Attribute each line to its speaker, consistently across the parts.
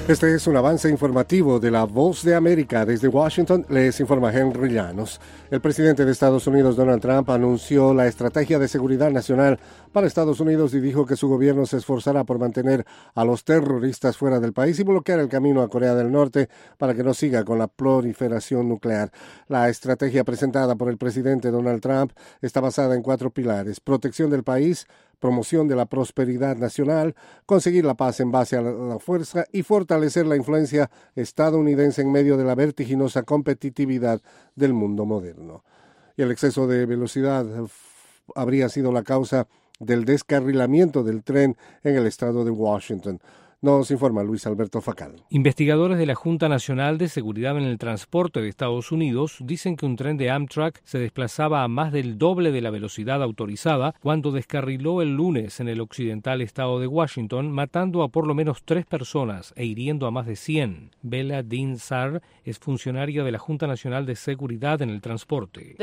Speaker 1: Este es un avance informativo de La Voz de América. Desde Washington les informa Henry Llanos. El presidente de Estados Unidos, Donald Trump, anunció la estrategia de seguridad nacional para Estados Unidos y dijo que su gobierno se esforzará por mantener a los terroristas fuera del país y bloquear el camino a Corea del Norte para que no siga con la proliferación nuclear. La estrategia presentada por el presidente Donald Trump está basada en 4 pilares: protección del país, promoción de la prosperidad nacional, conseguir la paz en base a la fuerza y fortalecer la influencia estadounidense en medio de la vertiginosa competitividad del mundo moderno. Y el exceso de velocidad habría sido la causa del descarrilamiento del tren en el estado de Washington. Nos informa Luis Alberto Facal.
Speaker 2: Investigadores de la Junta Nacional de Seguridad en el Transporte de Estados Unidos dicen que un tren de Amtrak se desplazaba a más del doble de la velocidad autorizada cuando descarriló el lunes en el occidental estado de Washington, matando a por lo menos 3 personas e hiriendo a más de 100. Bella Dean Sarr es funcionaria de la Junta Nacional de Seguridad en el Transporte.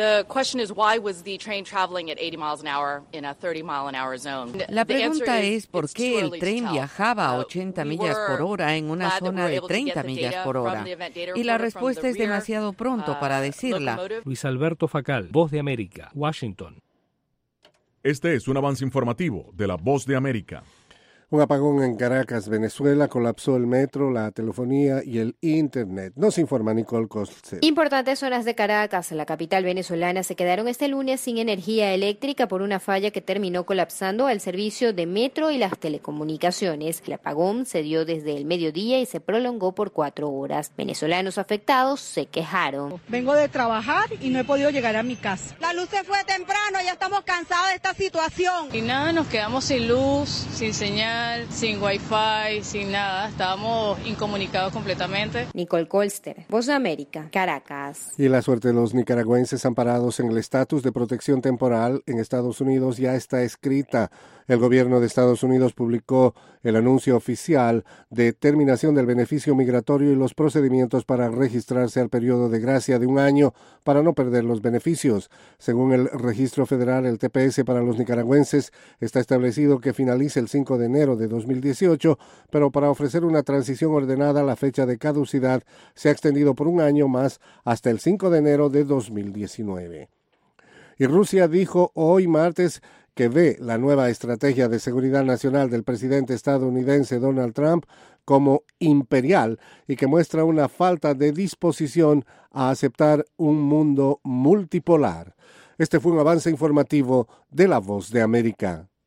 Speaker 3: La pregunta es ¿por qué el tren viajaba a 80 millas por hora en una zona de 30 millas por hora? Y la respuesta es demasiado pronto para decirla.
Speaker 2: Luis Alberto Facal, Voz de América, Washington.
Speaker 4: Este es un avance informativo de La Voz de América.
Speaker 1: Un apagón en Caracas, Venezuela, colapsó el metro, la telefonía y el internet. Nos informa Nicole Colster.
Speaker 5: Importantes zonas de Caracas, la capital venezolana, se quedaron este lunes sin energía eléctrica por una falla que terminó colapsando el servicio de metro y las telecomunicaciones. El apagón se dio desde el mediodía y se prolongó por 4 horas. Venezolanos afectados se quejaron.
Speaker 6: Vengo de trabajar y no he podido llegar a mi casa.
Speaker 7: La luz se fue temprano, ya estamos cansados de esta situación.
Speaker 8: Y nada, nos quedamos sin luz, sin señal, sin wifi, sin nada. Estábamos incomunicados completamente.
Speaker 5: Nicole Colster, Voz de América, Caracas.
Speaker 1: Y la suerte de los nicaragüenses amparados en el estatus de protección temporal en Estados Unidos ya está escrita. El gobierno de Estados Unidos publicó el anuncio oficial de terminación del beneficio migratorio y los procedimientos para registrarse al periodo de gracia de 1 año para no perder los beneficios. Según el registro federal, el TPS para los nicaragüenses está establecido que finalice el 5 de enero de 2018, pero para ofrecer una transición ordenada, la fecha de caducidad se ha extendido por 1 año más hasta el 5 de enero de 2019. Y Rusia dijo hoy martes que ve la nueva estrategia de seguridad nacional del presidente estadounidense Donald Trump como imperial y que muestra una falta de disposición a aceptar un mundo multipolar. Este fue un avance informativo de La Voz de América.